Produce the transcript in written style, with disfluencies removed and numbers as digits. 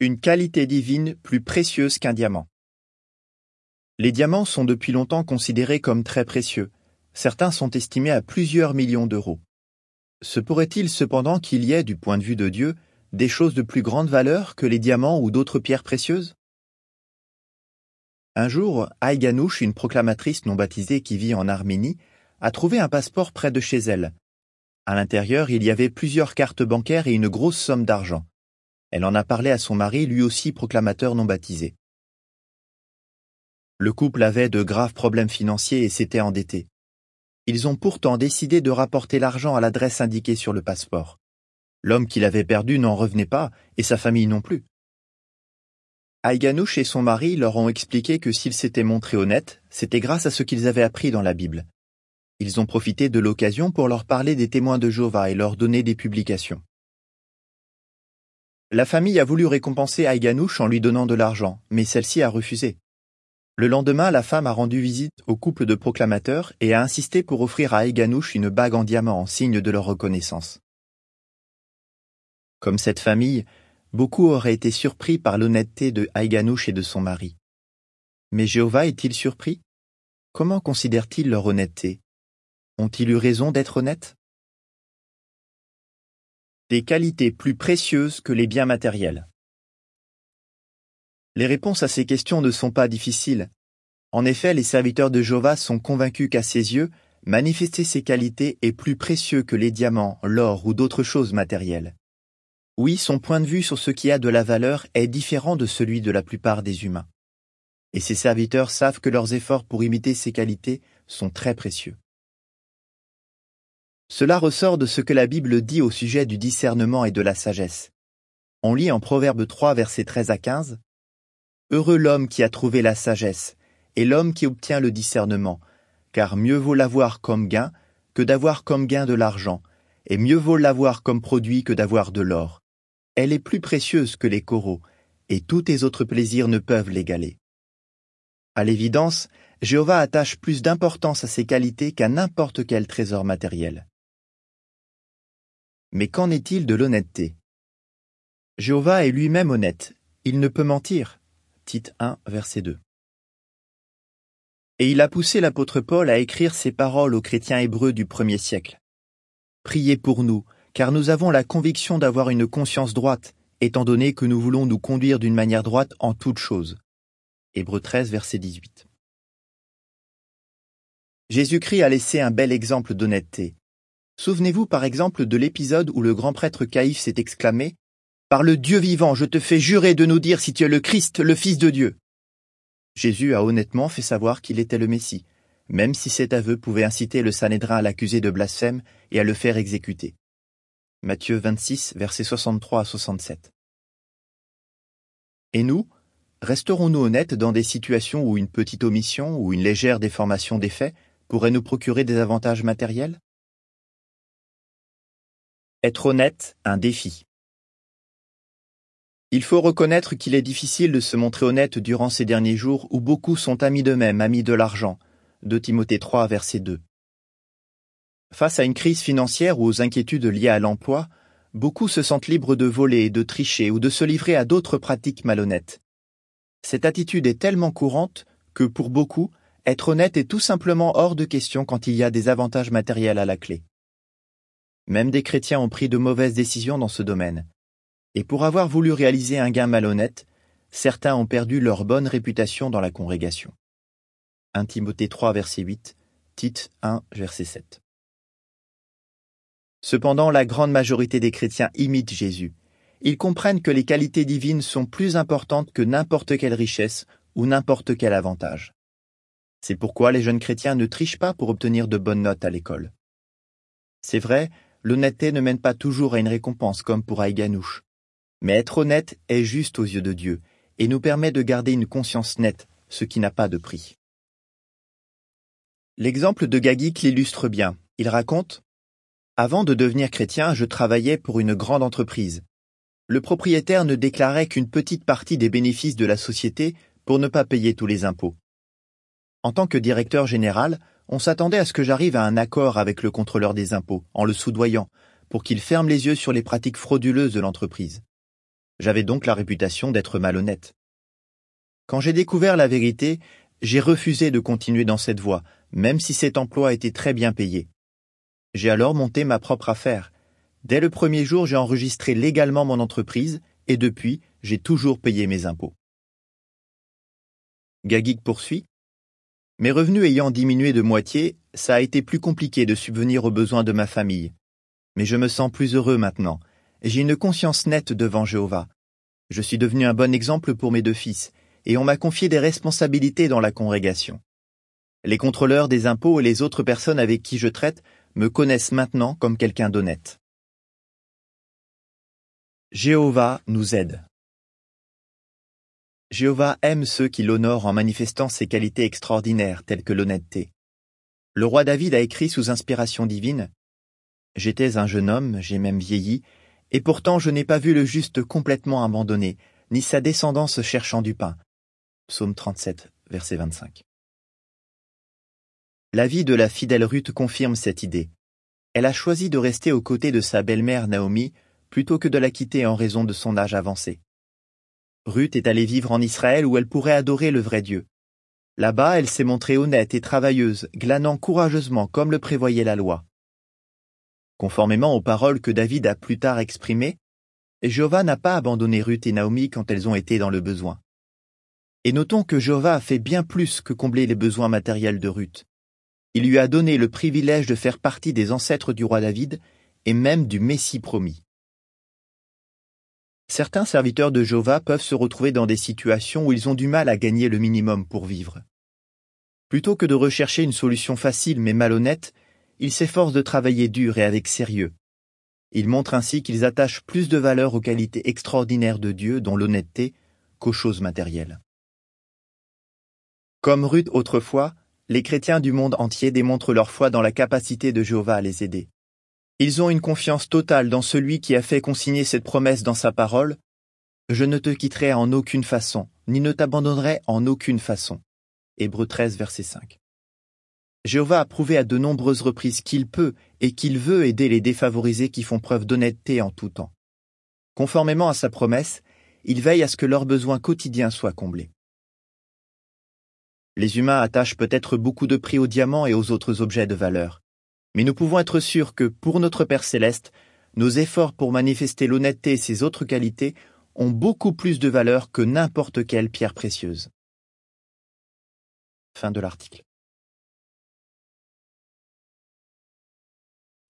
Une qualité divine plus précieuse qu'un diamant. Les diamants sont depuis longtemps considérés comme très précieux. Certains sont estimés à plusieurs millions d'euros. Se pourrait-il cependant qu'il y ait, du point de vue de Dieu, des choses de plus grande valeur que les diamants ou d'autres pierres précieuses? Un jour, Aïganouche, une proclamatrice non baptisée qui vit en Arménie, a trouvé un passeport près de chez elle. À l'intérieur, il y avait plusieurs cartes bancaires et une grosse somme d'argent. Elle en a parlé à son mari, lui aussi proclamateur non baptisé. Le couple avait de graves problèmes financiers et s'était endetté. Ils ont pourtant décidé de rapporter l'argent à l'adresse indiquée sur le passeport. L'homme qui l'avait perdu n'en revenait pas, et sa famille non plus. Aïganouche et son mari leur ont expliqué que s'ils s'étaient montrés honnêtes, c'était grâce à ce qu'ils avaient appris dans la Bible. Ils ont profité de l'occasion pour leur parler des témoins de Jéhovah et leur donner des publications. La famille a voulu récompenser Aïganouche en lui donnant de l'argent, mais celle-ci a refusé. Le lendemain, la femme a rendu visite au couple de proclamateurs et a insisté pour offrir à Aïganouche une bague en diamant en signe de leur reconnaissance. Comme cette famille, beaucoup auraient été surpris par l'honnêteté de Aïganouche et de son mari. Mais Jéhovah est-il surpris? Comment considère-t-il leur honnêteté? Ont-ils eu raison d'être honnêtes? Des qualités plus précieuses que les biens matériels. Les réponses à ces questions ne sont pas difficiles. En effet, les serviteurs de Jéhovah sont convaincus qu'à ses yeux, manifester ces qualités est plus précieux que les diamants, l'or ou d'autres choses matérielles. Oui, son point de vue sur ce qui a de la valeur est différent de celui de la plupart des humains. Et ses serviteurs savent que leurs efforts pour imiter ces qualités sont très précieux. Cela ressort de ce que la Bible dit au sujet du discernement et de la sagesse. On lit en Proverbe 3, versets 13 à 15. « Heureux l'homme qui a trouvé la sagesse, et l'homme qui obtient le discernement, car mieux vaut l'avoir comme gain que d'avoir comme gain de l'argent, et mieux vaut l'avoir comme produit que d'avoir de l'or. Elle est plus précieuse que les coraux, et tous tes autres plaisirs ne peuvent l'égaler. » À l'évidence, Jéhovah attache plus d'importance à ces qualités qu'à n'importe quel trésor matériel. Mais qu'en est-il de l'honnêteté? Jéhovah est lui-même honnête, il ne peut mentir. Tite 1, verset 2. Et il a poussé l'apôtre Paul à écrire ces paroles aux chrétiens hébreux du 1er siècle. Priez pour nous, car nous avons la conviction d'avoir une conscience droite, étant donné que nous voulons nous conduire d'une manière droite en toutes choses. Hébreux 13, verset 18. Jésus-Christ a laissé un bel exemple d'honnêteté. Souvenez-vous par exemple de l'épisode où le grand prêtre Caïphe s'est exclamé « Par le Dieu vivant, je te fais jurer de nous dire si tu es le Christ, le Fils de Dieu !» Jésus a honnêtement fait savoir qu'il était le Messie, même si cet aveu pouvait inciter le Sanhédrin à l'accuser de blasphème et à le faire exécuter. Matthieu 26, versets 63 à 67. Et nous, resterons-nous honnêtes dans des situations où une petite omission ou une légère déformation des faits pourrait nous procurer des avantages matériels? Être honnête, un défi. Il faut reconnaître qu'il est difficile de se montrer honnête durant ces derniers jours où beaucoup sont amis d'eux-mêmes, amis de l'argent. 2 Timothée 3, verset 2. Face à une crise financière ou aux inquiétudes liées à l'emploi, beaucoup se sentent libres de voler, de tricher ou de se livrer à d'autres pratiques malhonnêtes. Cette attitude est tellement courante que, pour beaucoup, être honnête est tout simplement hors de question quand il y a des avantages matériels à la clé. Même des chrétiens ont pris de mauvaises décisions dans ce domaine. Et pour avoir voulu réaliser un gain malhonnête, certains ont perdu leur bonne réputation dans la congrégation. 1 Timothée 3, verset 8, Tite 1, verset 7. Cependant, la grande majorité des chrétiens imitent Jésus. Ils comprennent que les qualités divines sont plus importantes que n'importe quelle richesse ou n'importe quel avantage. C'est pourquoi les jeunes chrétiens ne trichent pas pour obtenir de bonnes notes à l'école. C'est vrai, l'honnêteté ne mène pas toujours à une récompense comme pour Aïganouche. Mais être honnête est juste aux yeux de Dieu et nous permet de garder une conscience nette, ce qui n'a pas de prix. L'exemple de Gagik l'illustre bien. Il raconte « Avant de devenir chrétien, je travaillais pour une grande entreprise. Le propriétaire ne déclarait qu'une petite partie des bénéfices de la société pour ne pas payer tous les impôts. En tant que directeur général, on s'attendait à ce que j'arrive à un accord avec le contrôleur des impôts, en le soudoyant, pour qu'il ferme les yeux sur les pratiques frauduleuses de l'entreprise. J'avais donc la réputation d'être malhonnête. Quand j'ai découvert la vérité, j'ai refusé de continuer dans cette voie, même si cet emploi était très bien payé. J'ai alors monté ma propre affaire. Dès le premier jour, j'ai enregistré légalement mon entreprise et depuis, j'ai toujours payé mes impôts. Gagik poursuit. Mes revenus ayant diminué de moitié, ça a été plus compliqué de subvenir aux besoins de ma famille. Mais je me sens plus heureux maintenant, et j'ai une conscience nette devant Jéhovah. Je suis devenu un bon exemple pour mes 2 fils, et on m'a confié des responsabilités dans la congrégation. Les contrôleurs des impôts et les autres personnes avec qui je traite me connaissent maintenant comme quelqu'un d'honnête. Jéhovah nous aide. Jéhovah aime ceux qui l'honorent en manifestant ses qualités extraordinaires telles que l'honnêteté. Le roi David a écrit sous inspiration divine « J'étais un jeune homme, j'ai même vieilli, et pourtant je n'ai pas vu le juste complètement abandonné, ni sa descendance cherchant du pain. » Psaume 37, verset 25. La vie de la fidèle Ruth confirme cette idée. Elle a choisi de rester aux côtés de sa belle-mère Naomi plutôt que de la quitter en raison de son âge avancé. Ruth est allée vivre en Israël où elle pourrait adorer le vrai Dieu. Là-bas, elle s'est montrée honnête et travailleuse, glanant courageusement comme le prévoyait la loi. Conformément aux paroles que David a plus tard exprimées, Jéhovah n'a pas abandonné Ruth et Naomi quand elles ont été dans le besoin. Et notons que Jéhovah a fait bien plus que combler les besoins matériels de Ruth. Il lui a donné le privilège de faire partie des ancêtres du roi David et même du Messie promis. Certains serviteurs de Jéhovah peuvent se retrouver dans des situations où ils ont du mal à gagner le minimum pour vivre. Plutôt que de rechercher une solution facile mais malhonnête, ils s'efforcent de travailler dur et avec sérieux. Ils montrent ainsi qu'ils attachent plus de valeur aux qualités extraordinaires de Dieu, dont l'honnêteté, qu'aux choses matérielles. Comme Ruth autrefois, les chrétiens du monde entier démontrent leur foi dans la capacité de Jéhovah à les aider. Ils ont une confiance totale dans celui qui a fait consigner cette promesse dans sa parole « Je ne te quitterai en aucune façon, ni ne t'abandonnerai en aucune façon. » Hébreux 13, verset 5. Jéhovah a prouvé à de nombreuses reprises qu'il peut et qu'il veut aider les défavorisés qui font preuve d'honnêteté en tout temps. Conformément à sa promesse, il veille à ce que leurs besoins quotidiens soient comblés. Les humains attachent peut-être beaucoup de prix aux diamants et aux autres objets de valeur. Mais nous pouvons être sûrs que, pour notre Père Céleste, nos efforts pour manifester l'honnêteté et ses autres qualités ont beaucoup plus de valeur que n'importe quelle pierre précieuse. Fin de l'article.